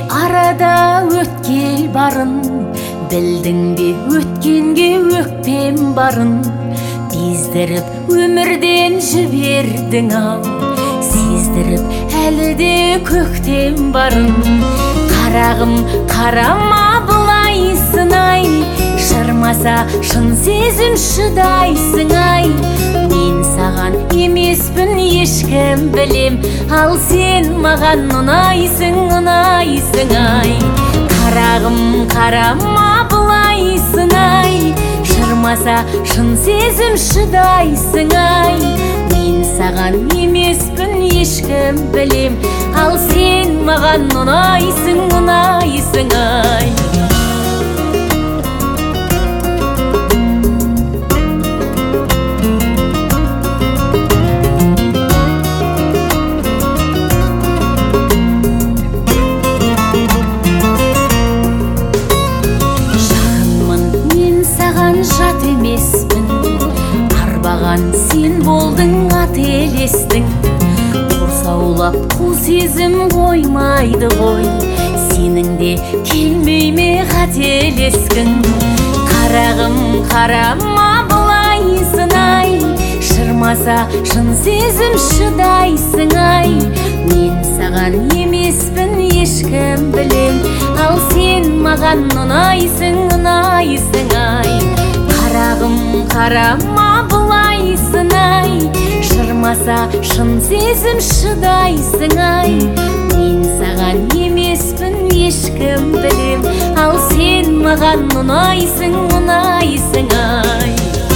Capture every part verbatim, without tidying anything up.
арада өткел барын, білдің бе өткенге өкпем барын. Бездіріп өмірден жібердің ау, сездіріп әлі де көктем барын. Қарағым, қарама бұлайсың ай, шырмаса шын сезім шыдайсың ай. Мен саған емеспін ешкім білем, ал сен маған ұнайсың, ұнайсың ай. Қарағым, қарама бұлайсың ай, шырмаса шын сезім шыдайсың ай. Мен саған емеспін ешкім білем, ал сен маған ұнайсың, ұнайсың ай. Жат емеспін, арбаған сен болдың, ателестің. Құрсаулап қу сезім қоймайды ғой, сенің де келмей ме қателескің. Қарағым, қарама бұлайсың ай, шырмаса шын сезім шыдайсың ай. Мен саған емеспін ешкім білем, ал сен маған ұнайсың, ұнайсың ай. Қарағым, қарама бұлайсың ай, шырмаса шын сезім шыдайсың ай. Мен саған емеспін ешкім білем, ал сен маған ұнайсың, ұнайсың ай.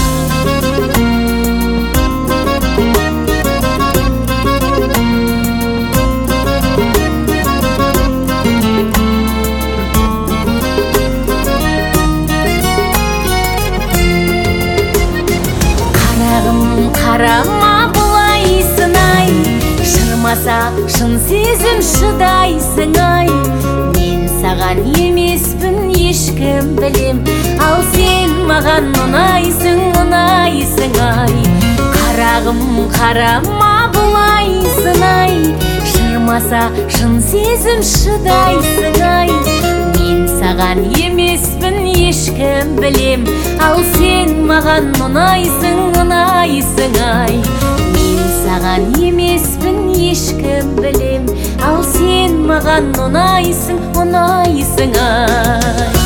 Қарама бұлайсың ай, шырмаса шын сезім шыдайсың ай. Мен саған емеспін ешкім білем, ал сен маған ұнайсың, ұнайсың ай. Қарағым, қарама бұлайсың ай, шырмаса шын сезім шыдайсың ай. Мен саған емеспін ешкім білем, ал сен маған ұнайсың, ұнайсың ай. Мен саған емеспін ешкім білем, ал сен маған ұнайсың, ұнайсың ай.